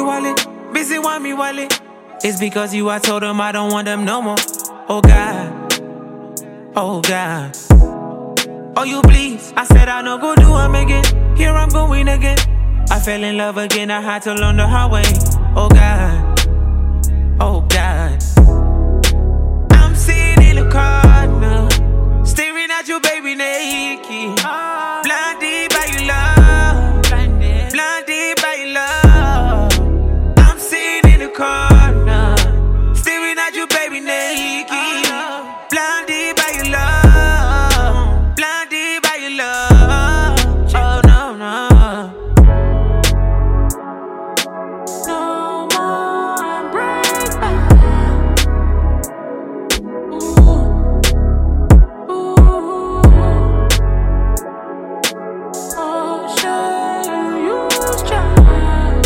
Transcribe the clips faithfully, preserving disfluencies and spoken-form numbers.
wallet, busy want me wallet. It's because you I told them I don't want them no more. Oh God, oh God. Oh you please, I said I no go do them again. Here I'm going again. I fell in love again, I had to learn the hard way. Oh God, oh God. I'm sitting in the corner, staring at you baby naked. Blinded by your love, blinded by your love. I'm sitting in the corner, staring at you baby naked. Blinded by your love, blinded by your love. Oh no, no. No more breakback. Ooh, ooh. Oh, sure you use try.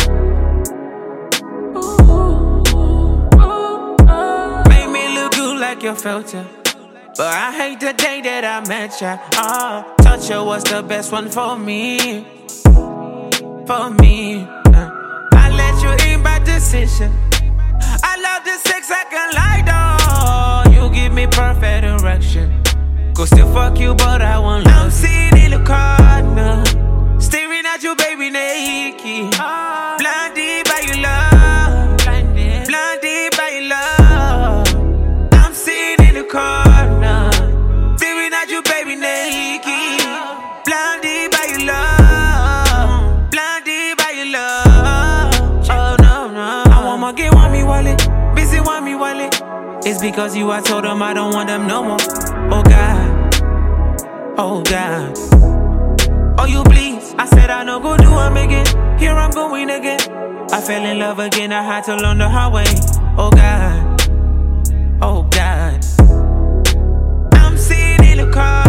Ooh, ooh, ooh. Made me look good like your filter. But I hate the day that I met ya. Oh, toucher was the best one for me. For me. Uh, I let you in by decision. I love the sex I can lie down. You give me perfect erection. Go still fuck you, but I won't love. I'm sitting in the corner, staring at you, baby, naked. Blinded by your love, blinded, blinded by your love. I'm sitting in the corner, staring at you, baby, naked. Blinded by your love, blinded by your love. Oh no, no. I want more, get want me wallet, busy want me wallet. It's because you I told them I don't want them no more. Oh God, oh God. Oh you please, I said I no go do them again. Here I'm going again. I fell in love again, I had to learn the hard way. Oh God, oh God. I'm sitting in the car.